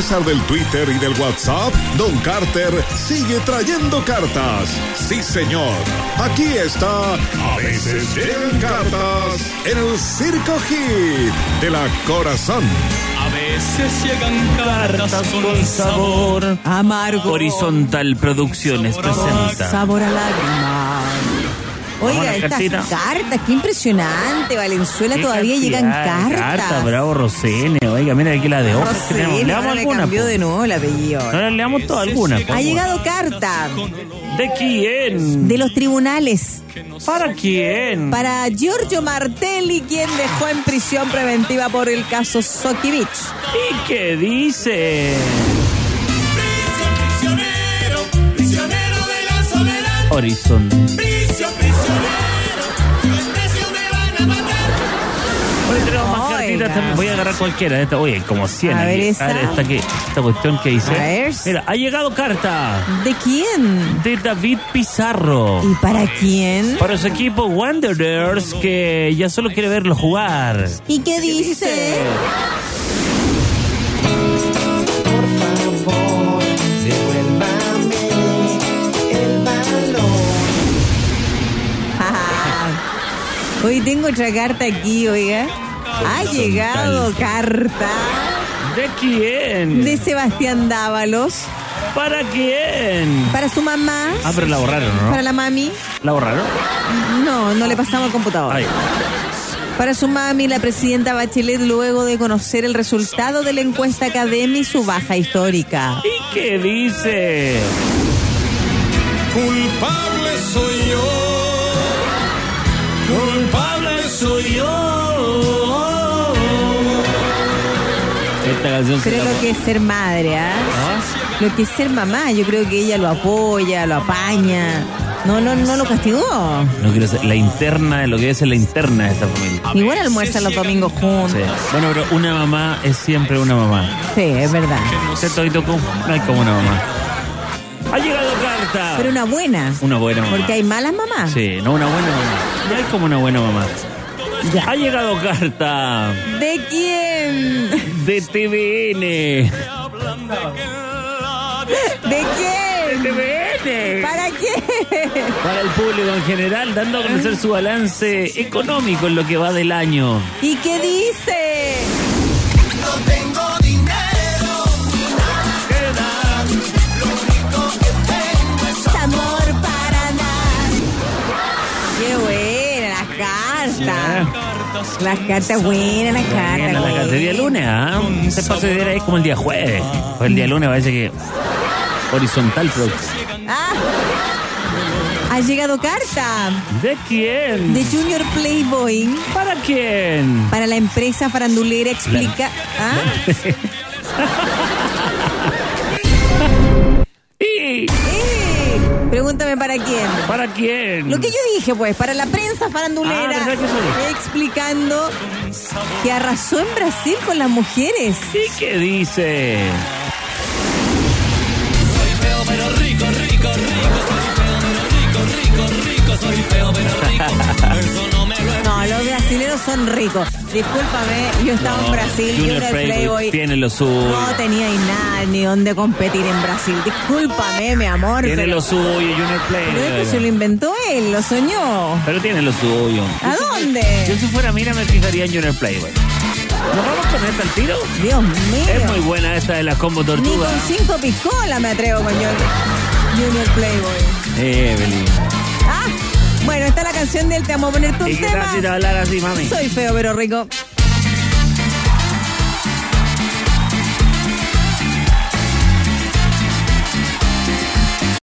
pesar del Twitter y del WhatsApp, Don Carter sigue trayendo cartas. Sí, señor. Aquí está. A veces llegan cartas en el Circo Hit de la Corazón. A veces llegan cartas con sabor amargo. Horizontal Producciones presenta Sabor a lágrima. Oiga, estas cartas, qué impresionante, Valenzuela, todavía llegan cartas. Bravo, Rosene. Oiga, mira aquí la de hojas que tenemos. Leamos alguna. Cambió de nuevo el apellido. Ahora leamos todas algunas. Ha llegado carta. ¿De quién? De los tribunales. ¿Para quién? Para Giorgio Martelli, quien dejó en prisión preventiva por el caso Sokivich. ¿Y qué dice? prisionero de la soledad. Horizon. Prisionero, los precios me van a matar. Hoy tenemos más cartitas también. Voy a agarrar cualquiera de estas. Oye, como 100. A ver, esta cuestión que dice. A ver. Mira, ha llegado carta. ¿De quién? De David Pizarro. ¿Y para quién? Para su equipo Wanderers, que ya solo quiere verlo jugar. ¿Y qué dice? Hoy tengo otra carta aquí, oiga. Ha llegado carta. ¿De quién? De Sebastián Dávalos. ¿Para quién? Para su mamá. Ah, pero la borraron, ¿no? Para la mami. ¿La borraron? No le pasamos al computador. Ay. Para su mami, la presidenta Bachelet, luego de conocer el resultado de la encuesta Academy y su baja histórica. ¿Y qué dice? Culpable soy yo. Culpable soy yo. Esta canción Pero lo que es ser madre, ¿ah? Lo que es ser mamá, yo creo que ella lo apoya, lo apaña. No lo castigó. No quiero ser la interna de lo que es la interna de esta familia. Igual almuerzan los domingos juntos. Sí. Bueno, pero una mamá es siempre una mamá. Sí, es verdad. ¿Cierto? No hay como una mamá. Ha llegado carta. Pero una buena. Una buena mamá. Porque hay malas mamás. Sí, no una buena mamá. No hay como una buena mamá. Ya. Ha llegado carta. ¿De quién? De TVN. ¿De quién? De TVN. ¿Para qué? Para el público en general, dando a conocer su balance económico en lo que va del año. ¿Y qué dice? No tengo dinero. Lo único que tengo es Amor para dar. Qué buena las cartas. Las cartas buenas, las cartas. La carta de día lunes, ¿ah? Este paso de día es como el día jueves. O el día lunes parece que horizontal producción. Ha llegado carta. ¿De quién? De Junior Playboy. ¿Para quién? Para la empresa farandulera explica. Pregúntame para quién. ¿Para quién? Lo que yo dije, pues, para la prensa farandulera, ¿verdad que sí? explicando que arrasó en Brasil con las mujeres. ¿Y qué dice? Soy feo pero rico, rico, rico. Soy feo pero rico, rico, rico. Soy feo pero rico. Eso no me lo. No, los brasileños son ricos. Discúlpame, yo estaba en Brasil, Junior Junior Playboy tiene lo suyo. no tenía nada ni dónde competir en Brasil. Discúlpame, mi amor. Tiene pero, lo suyo, Junior pero esto Playboy. se lo inventó él, lo soñó. Pero tiene lo suyo. ¿A Yo dónde? si fuera Mira me fijaría en Junior Playboy. ¿Nos vamos con esta al tiro? Dios mío. Es muy buena esta de las combo Ni tortuga. con 5 piscolas me atrevo con Junior Playboy. Evelyn. Bueno, está la canción de él, te vamos a poner tu ¿Y qué tema. tal si te hablar así, mami? Soy feo pero rico.